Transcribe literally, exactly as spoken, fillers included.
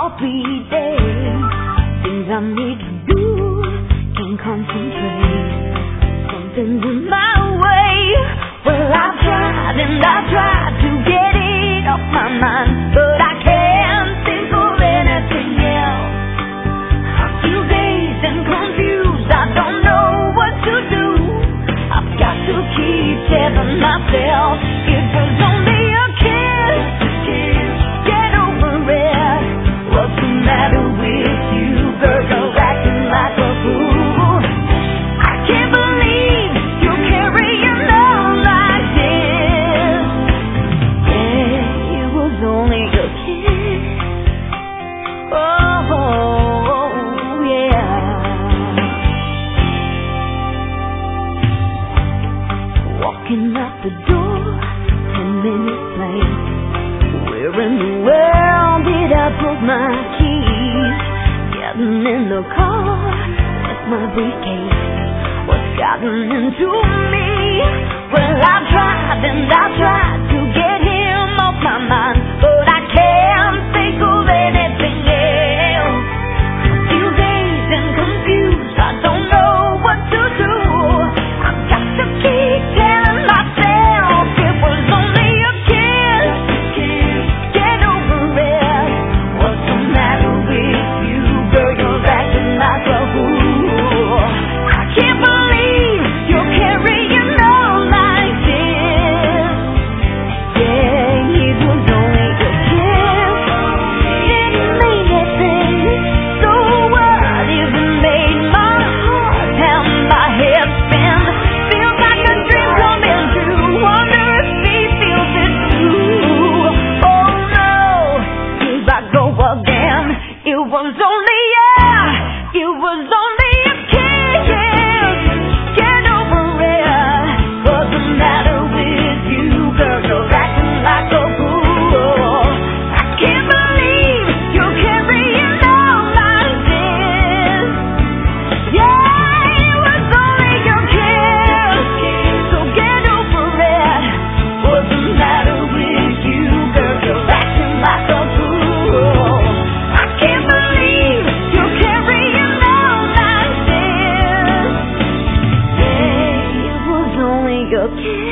heart beating. Things I need to do, can't concentrate. Something's in my way. Well, I've tried and I've tried to get it off my mind, but I can't think of anything else. I feel dazed and confused, I don't know what to do. I've got to keep telling myself it was only a kiss. Get over it. What's the matter with you, girl? You're acting like a fool. I can't believe you're carrying on like this. Yeah, it was only a kiss. Oh, yeah. Walking out the door, ten minutes late. Where in the world did I put my keys? Getting in the car with my briefcase. What's gotten into me? Well, I've tried and I've tried to get him off my mind, but I can't think of anything else. I feel dazed and confused, I don't know what to do. I've got to keep telling myself it was only a kiss. Get over it. What's the matter with you, girl? You're acting like a fool. I can't believe you're carrying on like this. Yeah, it was only a kiss. Didn't mean nothing. So what if it made my heart pound, my head spin? Feels like a dream coming true. Wonder if he feels it too. Oh no, here I go again. It was only a, it was only a kiss. Get over it. What's the matter with you, girl? You're acting like a fool. I can't believe you're carrying on like this. Yeah, it was only your kiss. So get over it. What's the matter with you, girl? You're acting like a fool. I can't believe you're carrying on like this. Yeah, it was only your kiss.